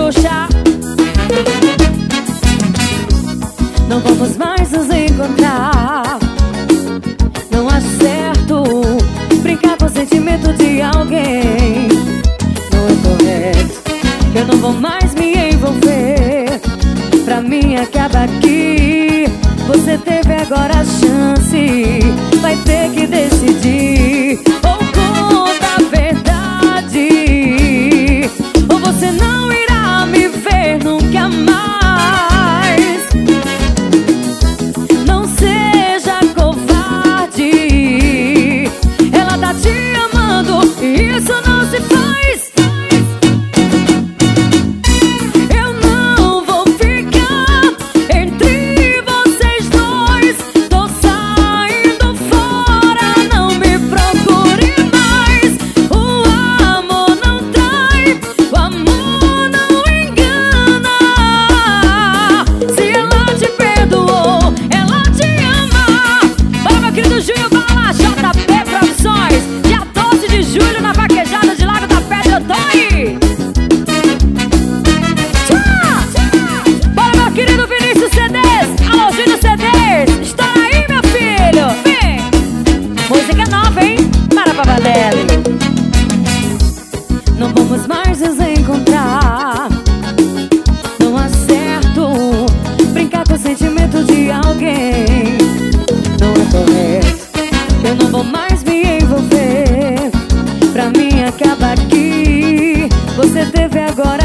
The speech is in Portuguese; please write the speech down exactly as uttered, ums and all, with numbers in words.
Xuxa. Não vamos mais nos encontrar. Não acho certo brincar com o sentimento de alguém. Não é correto, eu não vou mais me envolver. Pra mim acaba aqui. Você teve agora a chance, vai ter que decidir. Ou conta a verdade, ou você não irá me ver nunca mais. Não seja covarde, ela tá te amando e isso não se faz. Não vamos mais nos encontrar. Não há certo brincar com o sentimento de alguém. Não é correto, eu não vou mais me envolver. Pra mim acaba aqui. Você teve agora